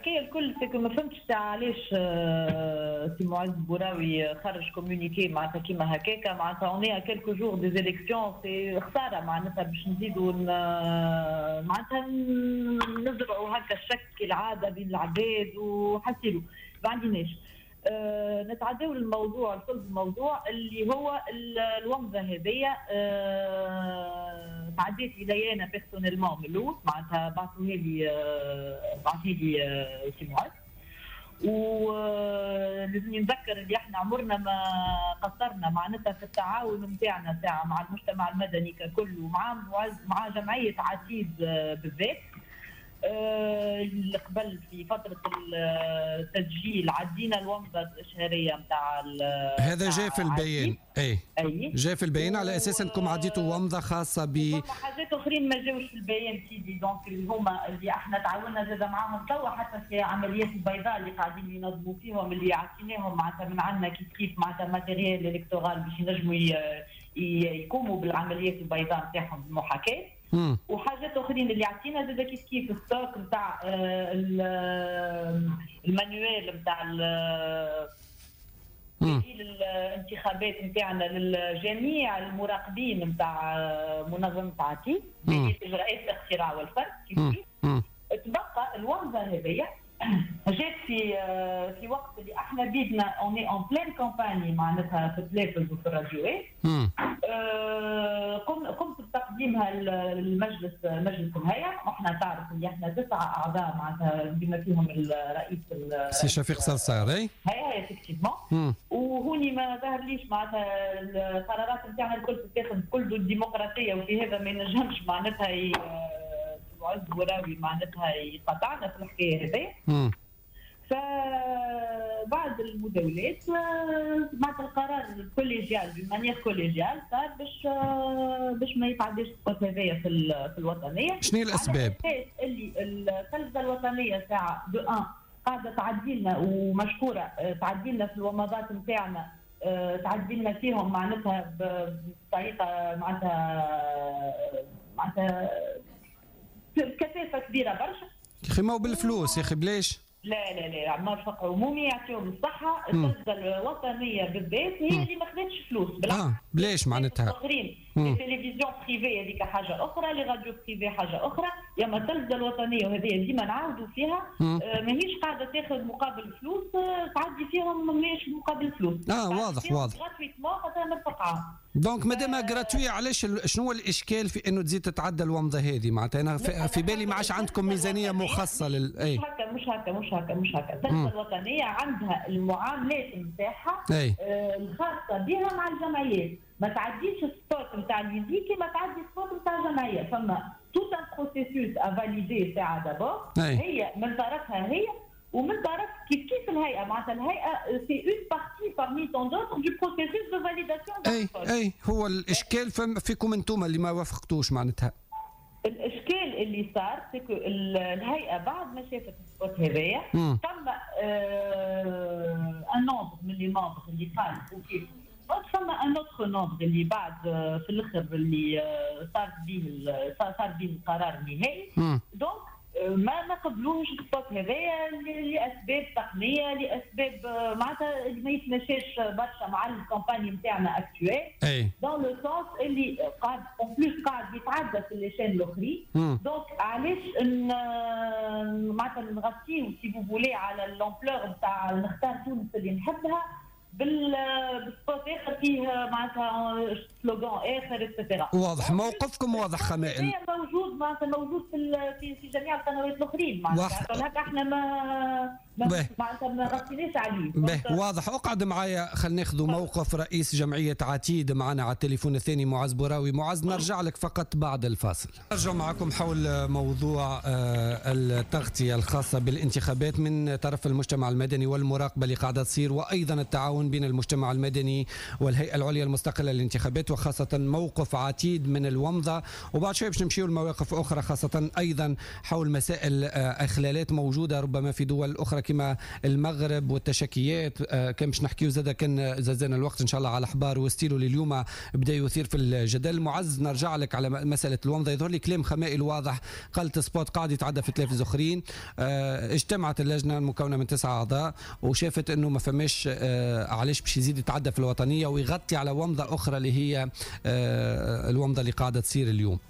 الحكايه الكل سكو ما فهمتش تاع علاش سي معز بوراوي خرج كومونيكي معناتها كيما هكاكا معناتها اوني كيلكو جور دي زيليكسيون سي خساره معناتها باش نزيدوا معناتها نزرعوا هكا الشك كالعاده بين العباد وحسيلو ما عندناش. نتعداو الموضوع الكل الموضوع اللي هو الومضه هذيا. تعديت الي انا بيرسونيلمون من الاول معناتها بعثوها لي سي معز، ولازم نذكر اللي احنا عمرنا ما قصرنا معناتها في التعاون نتاعنا ساعه مع المجتمع المدني ككل ومع مع جمعيه عتيد بالذات. قبل في فترة التسجيل عدينا الومضة الشهرية نتاع هذا جاء في البيان. اي جاء في البيان على اساس انكم عديتوا ومضة خاصة ب حاجات اخرين ما جاوش في البيان سيدي. دونك اللي هما اللي احنا تعاوننا زاد معاهم توا حتى في عمليات البيضاء اللي قاعدين ينظموا فيهم اللي عطيناهم معناتها من عندنا كيف معناتها ماتيريال الكترال باش ينجموا يقوموا بالعمليات البيضاء نتاعهم بالمحاكاة. وحاجات اخرين اللي عطينا زاد كيف الستوك نتاع المانيوال نتاع الانتخابات نتاعنا للجميع المراقبين نتاع منظمه عتيد باجراءات الاختراع والفرد. كيف تبقى الومضه هذيا جات في وقت اللي احنا بيدنا اوني اون بلان كومباني معناتها في التلفز وفي الراديوات. قمت بتقديمها للمجلس مجلس الهيئه. واحنا تعرف اللي احنا 9 اعضاء معناتها بما فيهم الرئيس سي شفيق صرصار. اي افكتيفمون. وهوني ما ظهرليش معناتها القرارات نتاعنا الكل تتاخذ كل الديمقراطيه، وفي هذا ما ينجمش معناتها معز بوراوي معناتها يقطعنا في الحكايه هذه. فبعد المداولات معناتها القرار الكوليجيال بمانيير كوليجيال صار باش ما يتعداش الصوت هذايا في الوطنيه. شنو الاسباب؟ اللي التلفزه الوطنيه ساعه دو ان قاعده تعدي لنا ومشكوره تعدي لنا في الومضات نتاعنا، تعدي لنا فيهم معناتها بطريقه معناتها كثافه كبيره برشا. يا اخي ما هو بالفلوس يا اخي بلاش. لا مرفق عمومي يعطيهم الصحه. التلفزه الوطنيه بالذات هي اللي ما خدتش فلوس بالعكس. بلاش معناتها اخرين التلفزيون بريفي هذيك حاجه اخرى، لي راديو بريفي حاجه اخرى. ياما التلفزه الوطنيه وهذه ديما نعاودوا فيها ماهيش قاعده تاخذ مقابل فلوس، تعدي فيهم ماهيش مقابل فلوس. واضح غراتويتمون خاطر مرفقعه. دونك مادام غراتوي علاش شنو هو الاشكال في انه تزيد تتعدى الومضه هذه؟ معناتها انا في بالي ما عادش عندكم ميزانيه مخصصه مش هكا التلفزه الوطنيه عندها المعاملات نتاعها الخاصه بها مع الجمعيات. ما تعديش السبوت نتاع الميوزيكي، ما تعدي السبوت نتاع الجمعيه. فما توت ان بروسيسوس افاليدي ساعه دابور هي من طرفها هي ومن طرف كيف الهيئه. معناتها الهيئه سي اون بارتي بارمي تون دوتر دو بروسيسوس دو فاليداسيون. اي هو الاشكال فيكم انتم اللي ما وافقتوش معناتها. الاشكال اللي صار سكو الهيئه بعد ما شافت السبوت هذايا ثم ان نومبر من لي ممبر اللي خالفوا كيف ثم ان اوتر نومبر اللي بعد في الاخر اللي صار به القرار النهائي. دونك ما قبلوش السبوت هذايا لاسباب تقنيه، لاسباب معناتها ما يتماشاش برشا مع الكومباني نتاعنا اكتويل. دون لو سونس اللي قاعد اون بلوس قاعد يتعدى في لي شين الاخرين. دونك علاش معناتها نغطيو سي فو فولي على اللومبلور نتاع نختار تونس اللي نحبها بالسبوت اخر فيه معناتها سلوغان اخر اتسيتيرا. واضح موقفكم واضح خمائل. موجود معناتها موجود في جميع القنوات الاخرين معناتها هكا احنا معناتها ما غطيناش عليه. واضح. اقعد معايا خلينا ناخذ موقف رئيس جمعيه عتيد معنا على التليفون الثاني معز بوراوي. معز نرجع لك فقط بعد الفاصل. نرجع معكم حول موضوع التغطيه الخاصه بالانتخابات من طرف المجتمع المدني والمراقبه اللي قاعده تصير، وايضا التعاون بين المجتمع المدني والهيئه العليا المستقله للانتخابات، وخاصه موقف عتيد من الومضه. وبعد شوي باش نمشيو لمواقف اخرى خاصه ايضا حول مسائل اخلالات موجوده ربما في دول اخرى كما المغرب والتشكيات كان باش نحكيو زاد كان زادنا الوقت ان شاء الله على حبار وستيلو اللي اليوم بدا يثير في الجدل. معز نرجع لك على مساله الومضه، يظهر لي كلام خمائي واضح، قالت سبوت قاعد يتعدى في تلفز اخرين. اجتمعت اللجنه المكونه من 9 اعضاء وشافت انه ما فماش علاش باش يزيد يتعدى في الوطنيه ويغطي على ومضه اخرى اللي هي الومضه اللي قاعده تصير اليوم.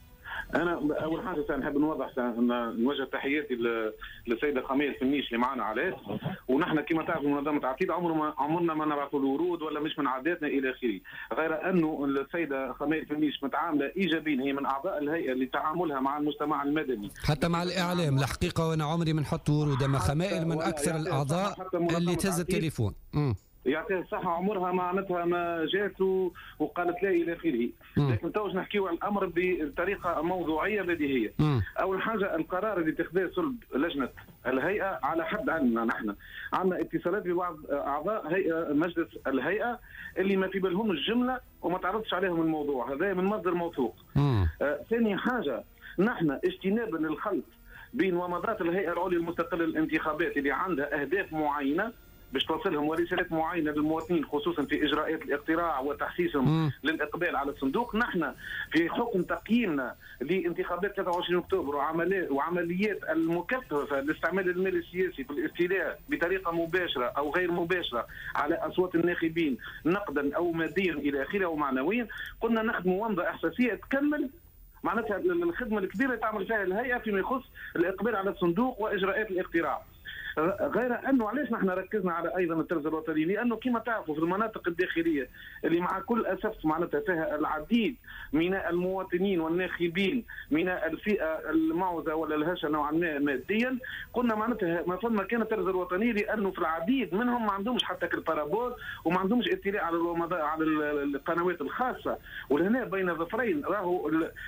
انا اول حاجه نحب نوضح نوجه تحياتي للسيده خميل الفنيش اللي معنا عليه، ونحن كما تعرف منظمه عتيد عمرنا ما نبعثوا له ورود ولا مش من عاداتنا الى اخره، غير انه السيده خميل الفنيش متعامله ايجابيا، هي من اعضاء الهيئه لتعاملها مع المجتمع المدني حتى مع الاعلام. الحقيقه وانا عمري ما نحط ورود، اما خمائل من اكثر الاعضاء اللي تهز التليفون. يعطيها الصحة، عمرها معناتها ما جات وقالت لا إلى آخره، لكن توش نحكيو على الأمر بطريقة موضوعية بديهية. أول حاجة القرار اللي اتخذه صلب لجنة الهيئة على حد علمنا، نحن عندنا اتصالات ببعض أعضاء هيئة مجلس الهيئة اللي ما في بالهم الجملة وما تعرضش عليهم الموضوع، هذا من مصدر موثوق. ثاني حاجة نحن اجتنابا للخلط بين ومضات الهيئة العليا المستقلة للانتخابات اللي عندها أهداف معينة باش توصلهم ورسالات معينه للمواطنين، خصوصا في اجراءات الاقتراع وتحسيسهم للاقبال على الصندوق. نحن في حكم تقييمنا لانتخابات 23 اكتوبر وعمليات المكثفه لاستعمال المال السياسي في الاستيلاء بطريقه مباشره او غير مباشره على اصوات الناخبين نقدا او ماديا الى اخره ومعنويا، قلنا نخدموا ومضه احساسيه تكمل معناتها الخدمه الكبيره اللي تعمل فيها الهيئه فيما يخص الاقبال على الصندوق واجراءات الاقتراع. غير انه علاش نحن ركزنا على ايضا الترز الوطني، لانه كما تعرفوا في المناطق الداخليه اللي مع كل اسف معناتها فيها العديد من المواطنين والناخبين من الفئه المعوزه ولا الهشه نوعا ما ماديا، قلنا معناتها ما ثم كان الترز الوطني، لانه في العديد منهم ما عندهمش حتى البارابول وما عندهمش اطلاع على القنوات الخاصه، ولهنا بين ظفرين راهو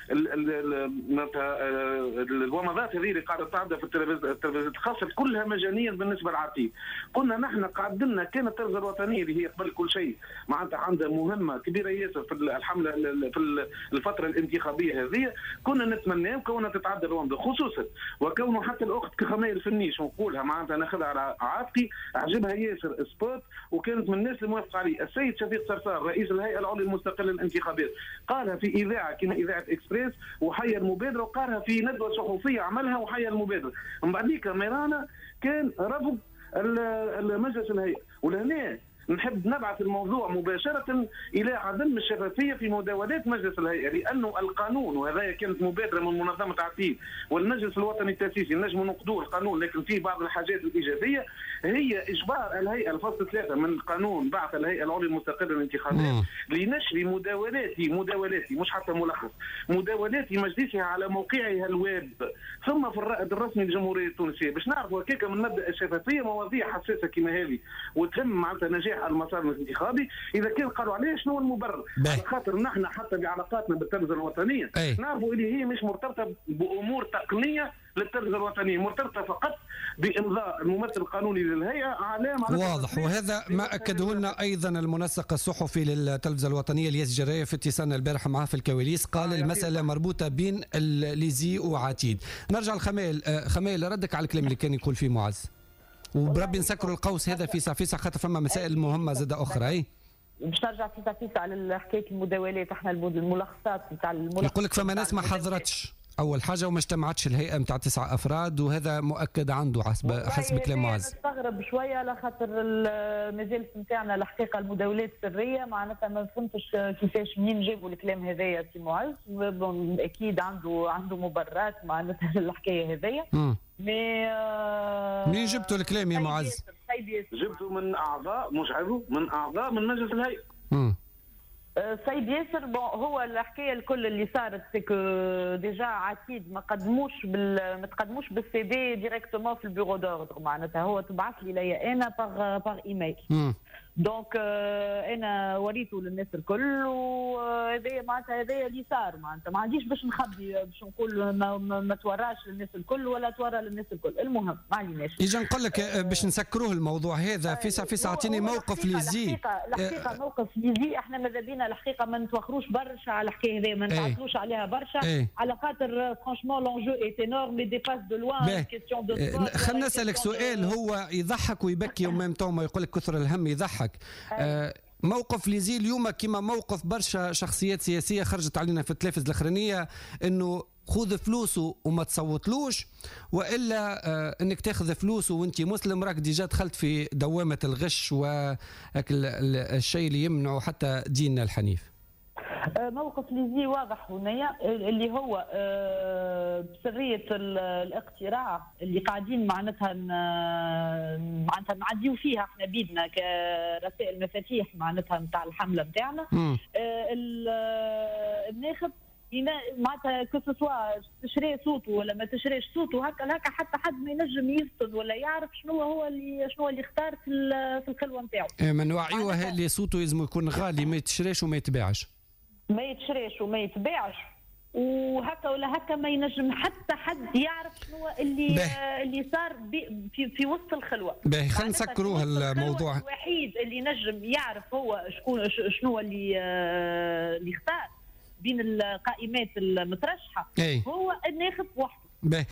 الومضات هذه اللي قاعده تعدى في التلفزيونات الخاصه كلها مجانيه بالنسبه للعتيد. قلنا نحن قدمنا كان الترز الوطنيه اللي هي قبل كل شيء معناتها عندها مهمه كبيره ياسر في الحمله في الفتره الانتخابيه هذه، كنا نتمنى كونها تتعدى الومضه، خصوصا وكونه حتى الاخت كخمائل الفنيش ونقولها معناتها ناخذها على عاتقي، عجبها ياسر سبوت وكانت من الناس اللي موافقه عليه. السيد شفيق صرصار رئيس الهيئه العليا المستقله للانتخابات قالها في اذاعه كما اذاعه اكسبريس وحيا المبادره، وقالها في ندوه صحفيه عملها وحيا المبادره. من بعديك ميرانا كان رفض المجلس الهيئة، ولهنا نحب نبعث الموضوع مباشرة إلى عدم الشفافية في مداولات مجلس الهيئة، لأنه القانون وهذا كانت مبادرة من منظمة عتيد والمجلس الوطني التأسيسي، نجم نقدور القانون لكن فيه بعض الحاجات الإيجابية، هي إجبار الهيئة الفصل 3 من القانون بعث الهيئة العليا المستقلة للانتخابات لنشر مداولات مش حتى ملخص مداولات مجلسها على موقعها الويب ثم في الرائد الرسمي للجمهورية التونسية، باش نعرفوا هكاك من مبدأ الشفافية مواضيع حساسة كما هذه وتهم معناتها نجاح المسار الانتخابي. اذا كان قالوا عليه شنو المبرر؟ على خاطر نحن حتى بعلاقاتنا بالترز الوطنيه نعرفوا اللي هي مش مرتبطه بامور تقنيه للترز الوطنيه، مرتبطه فقط بامضاء الممثل القانوني للهيئه على واضح. وهذا ما اكده لنا ايضا المنسق الصحفي للتلفزه الوطنيه الياس جرايه في اتصالنا البارحه معه في الكواليس، قال المساله مربوطه بين الليزي وعتيد. نرجع لخميل. خميل ردك على الكلام اللي كان يقول فيه معز، وبربي نسكروا القوس هذا في ساعة خاطر فما مسائل مهمة زاد أخرى. أي باش نرجع في على حكاية المداولات، احنا الملخصات نتاع يقول لك فما ناس ما حضرتش أول حاجة وما اجتمعتش الهيئة نتاع 9 أفراد، وهذا مؤكد عنده حسب كلام معز. نستغرب شوية على خاطر المجالس نتاعنا الحقيقة المداولات سرية، معناتها ما فهمتش كيفاش منين جابوا الكلام هذايا سي معز، أكيد عنده مبررات معناتها الحكاية هذايا. منين جبتوا الكلام يا معز؟ جبتوا من اعضاء مش عضو، من اعضاء من مجلس الهيئه. سيد ياسر هو الحكايه الكل اللي صارت سكو ديجا عتيد ما تقدموش بالسي دي ديريكتومون في البيرو دوردر، معناتها هو تبعث لي انا باغ ايميل. دونك انا وريته للناس الكل، وهذا معناتها هذا اللي صار. معناتها ما عنديش باش نخبي باش نقول ما توراش للناس الكل ولا تورى للناس الكل. المهم ما عليناش. اجا نقول لك باش نسكروه الموضوع هذا. فيصل اعطيني موقف ليزي. الحقيقه موقف ليزي احنا ماذا بينا الحقيقه ما نتوخروش برشا على الحكايه هذه، ما نتعطلوش عليها برشا على خاطر فرانشمون لونجو ايت انورم مي ديباس دو لوان كيستيون دو. خلينا نسالك سؤال هو يضحك ويبكي ومام تو ما يقول لك كثر الهم يضحك. موقف ليزي اليوم كما موقف برشا شخصيات سياسيه خرجت علينا في التلفز الاخرانيه، انه خذ فلوسه وما تصوتلوش، والا انك تاخذ فلوسه وانت مسلم راك ديجا دخلت في دوامه الغش والشيء اللي يمنع حتى ديننا الحنيف. موقف ليزي واضح هنايا اللي هو بسريه الاقتراع اللي قاعدين معناتها نعديو فيها احنا بيدنا كرسائل مفاتيح معناتها نتاع الحمله نتاعنا. الناخب معناتها كسوا تشري صوته ولا ما تشريش صوته هكا حتى حد ما ينجم يفطن ولا يعرف شنو اللي اختار في الخلوه نتاعو. من نوعيوه اللي صوته لازم يكون غالي، ما يتشريش وما يتباعش. ما يتشريش وما يتباعش، وهكا ولا هكا ما ينجم حتى حد يعرف شنو اللي صار في وسط الخلوه. باهي خلينا نسكروه الموضوع. الوحيد اللي نجم يعرف هو شنو اللي اختار بين القائمات المترشحه هو الناخب وحده.